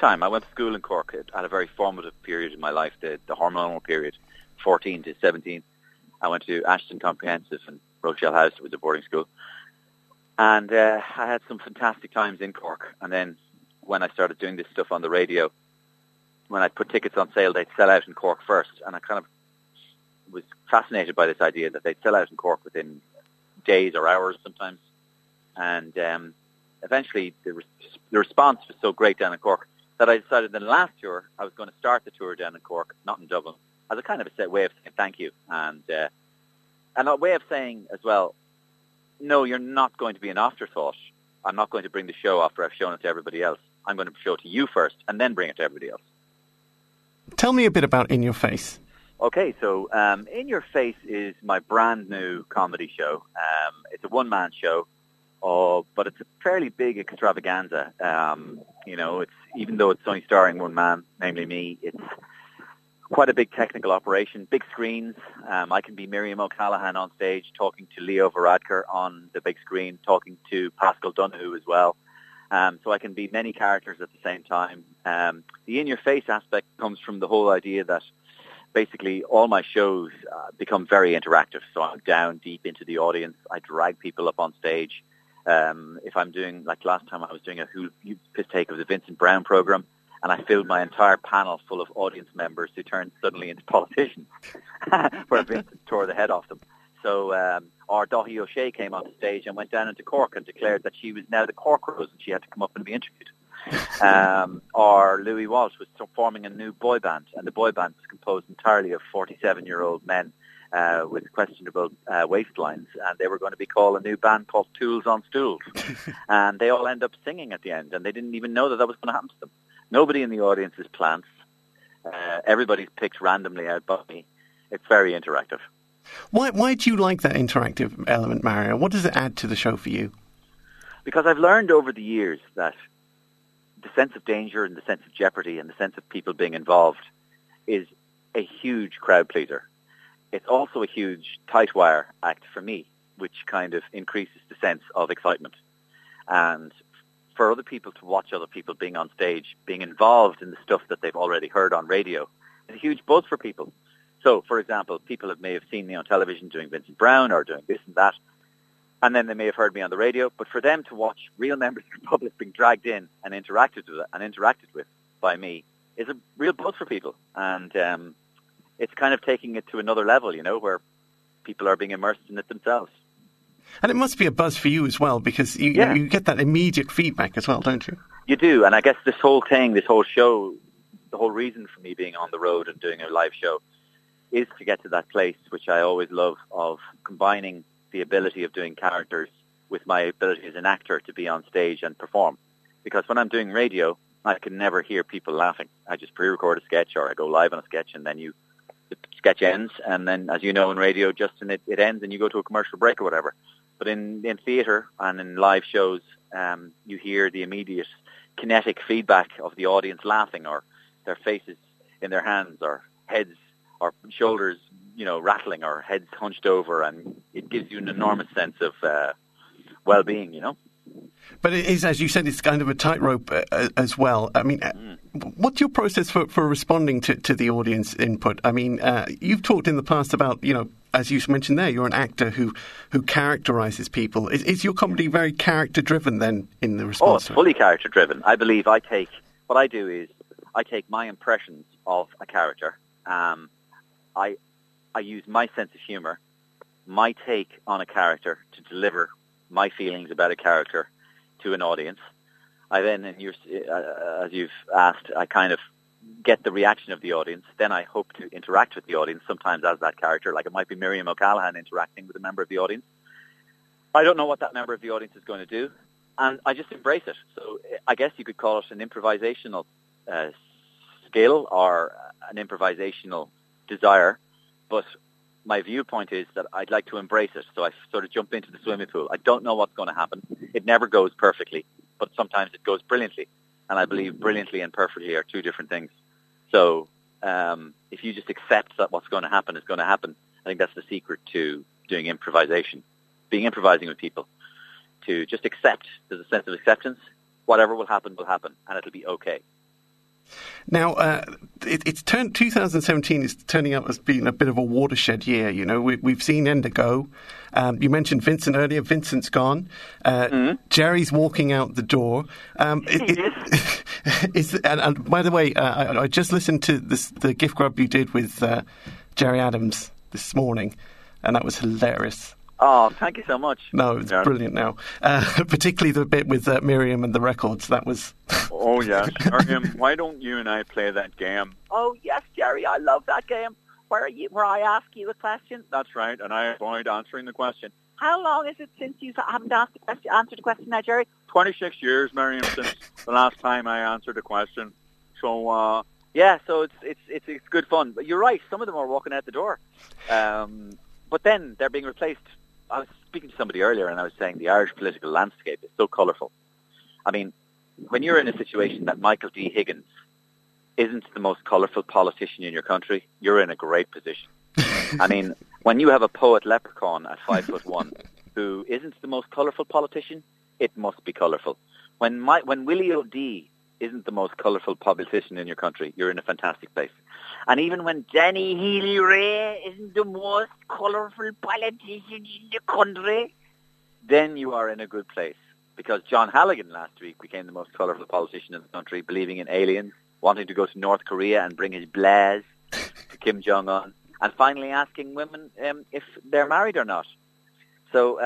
time. I went to school in Cork at a very formative period in my life, the hormonal period, 14 to 17. I went to Ashton Comprehensive and Rochelle House. It was a boarding school. And I had some fantastic times in Cork. And then when I started doing this stuff on the radio, when I put tickets on sale, they'd sell out in Cork first. And I kind of was fascinated by this idea that they'd sell out in Cork within days or hours sometimes. And eventually the response was so great down in Cork that I decided that last tour I was going to start the tour down in Cork, not in Dublin, as a kind of a way of saying thank you. And a way of saying as well, no, you're not going to be an afterthought. I'm not going to bring the show after I've shown it to everybody else. I'm going to show it to you first and then bring it to everybody else. Tell me a bit about In Your Face. Okay, so In Your Face is my brand new comedy show. It's a one-man show, but it's a fairly big extravaganza. It's even though it's only starring one man, namely me, it's quite a big technical operation, big screens. I can be Miriam O'Callaghan on stage talking to Leo Varadkar on the big screen, talking to Pascal Donoghue as well. So I can be many characters at the same time. The In Your Face aspect comes from the whole idea that basically all my shows become very interactive. So I'm down deep into the audience. I drag people up on stage. If I'm doing, like last time I was doing a Who Piss Take of the Vincent Brown program, and I filled my entire panel full of audience members who turned suddenly into politicians, where Vincent tore the head off them. So our Daithí O'Shea came on the stage and went down into Cork and declared that she was now the Cork Rose and she had to come up and be interviewed. Or Louis Walsh was forming a new boy band, and the boy band was composed entirely of 47-year-old men with questionable waistlines, and they were going to be called a new band called Tools on Stools. And they all end up singing at the end, and they didn't even know that was going to happen to them. Nobody in the audience is plants. Everybody's picked randomly out by me. It's very interactive. Why do you like that interactive element, Mario? What does it add to the show for you? Because I've learned over the years that the sense of danger and the sense of jeopardy and the sense of people being involved is a huge crowd pleaser. It's also a huge tight wire act for me, which kind of increases the sense of excitement. And for other people to watch other people being on stage, being involved in the stuff that they've already heard on radio, is a huge buzz for people. So, for example, people may have seen me on television doing Vincent Brown or doing this and that, and then they may have heard me on the radio. But for them to watch real members of the public being dragged in and interacted with by me is a real buzz for people. And it's kind of taking it to another level, where people are being immersed in it themselves. And it must be a buzz for you as well, because you get that immediate feedback as well, don't you? You do, and I guess this whole show, the whole reason for me being on the road and doing a live show is to get to that place, which I always love, of combining the ability of doing characters with my ability as an actor to be on stage and perform. Because when I'm doing radio, I can never hear people laughing. I just pre-record a sketch or I go live on a sketch and then the sketch ends, and then, as you know, in radio, it ends and you go to a commercial break or whatever. But in theatre and in live shows, you hear the immediate kinetic feedback of the audience laughing, or their faces in their hands, or heads or shoulders, rattling, or heads hunched over, and it gives you an enormous sense of well-being, But it is, as you said, it's kind of a tightrope as well. I mean, what's your process for responding to the audience input? I mean, you've talked in the past about, as you mentioned there, you're an actor who characterises people. Is your comedy very character-driven then in the response? Oh, it's fully character-driven. I believe what I do is I take my impressions of a character. I use my sense of humour, my take on a character to deliver my feelings about a character to an audience. I then, as you've asked, I kind of get the reaction of the audience. Then I hope to interact with the audience, sometimes as that character, like it might be Miriam O'Callaghan interacting with a member of the audience. I don't know what that member of the audience is going to do, and I just embrace it. So I guess you could call it an improvisational skill or an improvisational desire, but my viewpoint is that I'd like to embrace it. So I sort of jump into the swimming pool. I don't know what's going to happen. It never goes perfectly, but sometimes it goes brilliantly. And I believe brilliantly and perfectly are two different things. So if you just accept that what's going to happen is going to happen, I think that's the secret to doing improvisation, improvising with people, to just accept. There's a sense of acceptance. Whatever will happen, and it'll be okay. Now, it's turned 2017 is turning out as being a bit of a watershed year. You know, we've seen Enda go. You mentioned Vincent earlier. Vincent's gone. Jerry's walking out the door. And by the way, I just listened to the gift grub you did with Jerry Adams this morning, and that was hilarious. Oh, thank you so much. No, it's brilliant now. Particularly the bit with Miriam and the records. That was... Oh, yes. Miriam, why don't you and I play that game? Oh, yes, Jerry, I love that game. Where I ask you a question? That's right, and I avoid answering the question. How long is it since you haven't answered a question now, Jerry? 26 years, Miriam, since the last time I answered a question. So, yeah, so it's good fun. But you're right, some of them are walking out the door. But then they're being replaced. I was speaking to somebody earlier and I was saying the Irish political landscape is so colourful. I mean, when you're in a situation that Michael D. Higgins isn't the most colourful politician in your country, you're in a great position. I mean, when you have a poet leprechaun at 5'1" who isn't the most colourful politician, it must be colourful. When Willie O'D isn't the most colourful politician in your country, you're in a fantastic place. And even when Danny Healy-Rae isn't the most colourful politician in the country, then you are in a good place. Because John Halligan last week became the most colourful politician in the country, believing in aliens, wanting to go to North Korea and bring his blaz to Kim Jong-un, and finally asking women if they're married or not. So,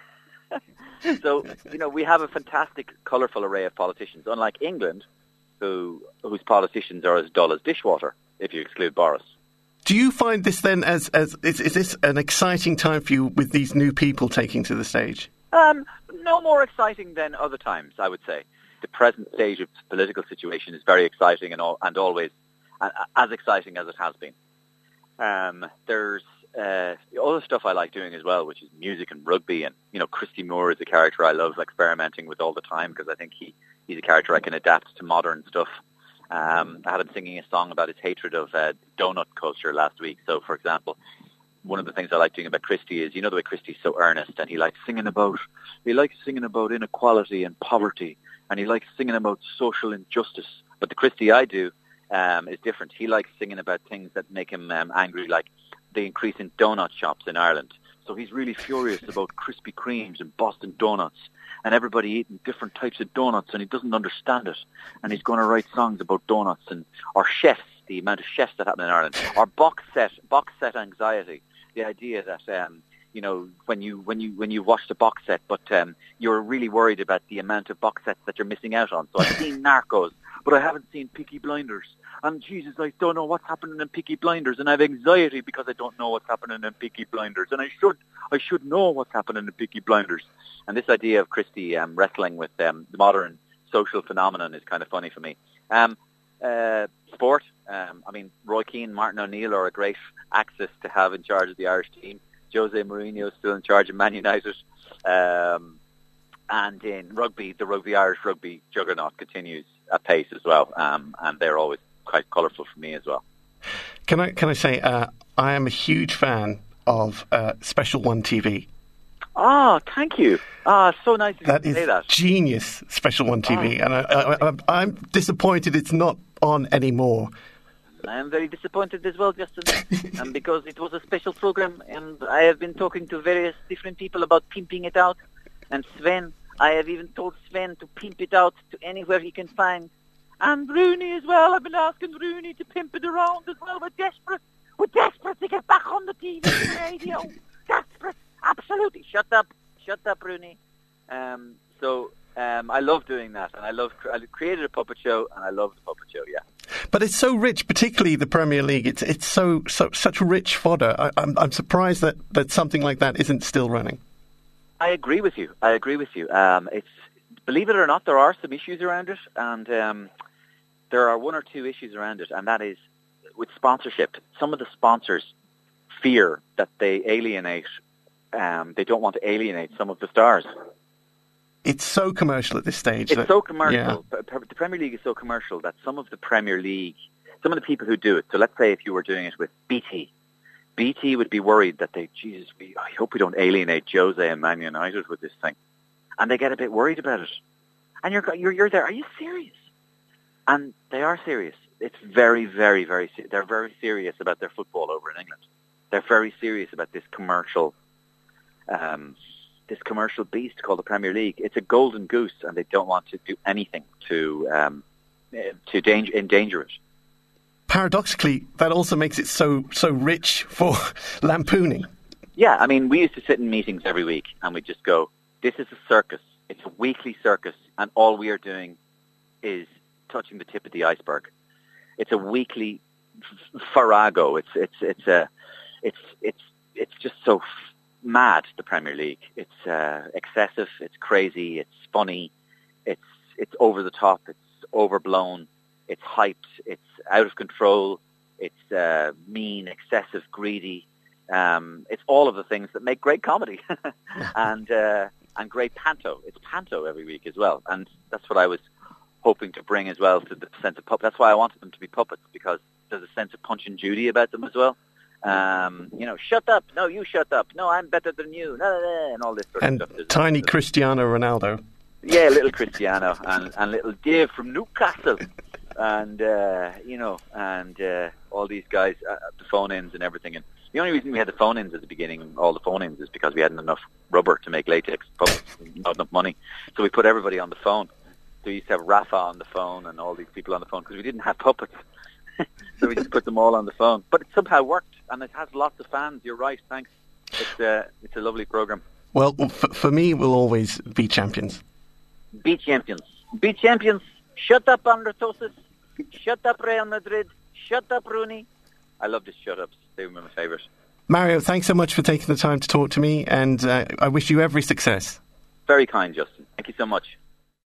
so you know, we have a fantastic, colourful array of politicians, unlike England, whose politicians are as dull as dishwater, if you exclude Boris. Do you find this then is this an exciting time for you with these new people taking to the stage? No more exciting than other times, I would say. The present stage of the political situation is very exciting and always as exciting as it has been. There's other stuff I like doing as well, which is music and rugby. And, you know, Christy Moore is a character I love experimenting with all the time because I think he's a character I can adapt to modern stuff. I had him singing a song about his hatred of donut culture last week. So, for example, one of the things I like doing about Christy is, you know, the way Christy's so earnest and he likes singing about inequality and poverty, and he likes singing about social injustice. But the Christy I do is different. He likes singing about things that make him angry, like the increase in donut shops in Ireland. So he's really furious about Krispy Kremes and Boston Donuts and everybody eating different types of donuts, and he doesn't understand it. And he's going to write songs about donuts or chefs, the amount of chefs that happen in Ireland, or box set anxiety. The idea that you know, when you watch the box set, but you're really worried about the amount of box sets that you're missing out on. So I've seen Narcos, but I haven't seen Peaky Blinders. And Jesus, I don't know what's happening in Peaky Blinders, and I have anxiety because I don't know what's happening in Peaky Blinders, and I should know what's happening in Peaky Blinders. And this idea of Christy wrestling with the modern social phenomenon is kind of funny for me. Sport. I mean, Roy Keane, Martin O'Neill are a great axis to have in charge of the Irish team. Jose Mourinho is still in charge of Man United. And in rugby, the Irish rugby juggernaut continues at pace as well. And they're always quite colourful for me as well. Can I say I am a huge fan of Special One TV. Oh, thank you. So nice of you to say that. That is genius, Special One TV. And I'm disappointed it's not on anymore. I am very disappointed as well, Justin, because it was a special program, and I have been talking to various different people about pimping it out. And Sven, I have even told Sven to pimp it out to anywhere he can find. And Rooney as well. I've been asking Rooney to pimp it around as well. We're desperate to get back on the TV and radio. Desperate, absolutely. Shut up, Rooney. I love doing that, and I created a puppet show, and I love the puppet show. Yeah. But it's so rich, particularly the Premier League. It's such rich fodder. I'm surprised that something like that isn't still running. I agree with you. It's, believe it or not, there are some issues around it, and there are one or two issues around it, and that is with sponsorship. Some of the sponsors fear that they alienate. They don't want to alienate some of the stars. It's so commercial at this stage. It's so commercial. Yeah. The Premier League is so commercial that some of the Premier League, some of the people who do it, so let's say if you were doing it with BT would be worried that I hope we don't alienate Jose and Man United with this thing. And they get a bit worried about it. And you're there, are you serious? And they are serious. It's very, very, very. They're very serious about their football over in England. They're very serious about this commercial beast called the Premier League. It's a golden goose, and they don't want to do anything to endanger it. Paradoxically, that also makes it so rich for lampooning. Yeah, I mean, we used to sit in meetings every week, and we'd just go, "This is a circus. It's a weekly circus, and all we are doing is touching the tip of the iceberg. It's a weekly farrago. It's just so mad, the Premier League. It's excessive. It's crazy. It's funny. It's over the top. It's overblown. It's hyped. It's out of control. It's mean, excessive, greedy. It's all of the things that make great comedy and great panto. It's panto every week as well, and that's what I was hoping to bring as well to the sense of puppets. That's why I wanted them to be puppets, because there's a sense of Punch and Judy about them as well. Shut up. No, you shut up. No, I'm better than you. And all this sort of stuff. And tiny Cristiano Ronaldo. Yeah, little Cristiano and little Dave from Newcastle. And, all these guys, the phone-ins and everything. And the only reason we had the phone-ins at the beginning, all the phone-ins, is because we hadn't enough rubber to make latex puppets, not enough money. So we put everybody on the phone. So we used to have Rafa on the phone and all these people on the phone because we didn't have puppets. So we just put them all on the phone. But it somehow worked, and it has lots of fans. You're right, thanks. It's a lovely programme. Well, for me, we'll always be champions. Be champions. Be champions. Shut up, Andertosis. Shut up, Real Madrid. Shut up, Rooney. I love the shut-ups. They were my favourite. Mario, thanks so much for taking the time to talk to me, and I wish you every success. Very kind, Justin. Thank you so much.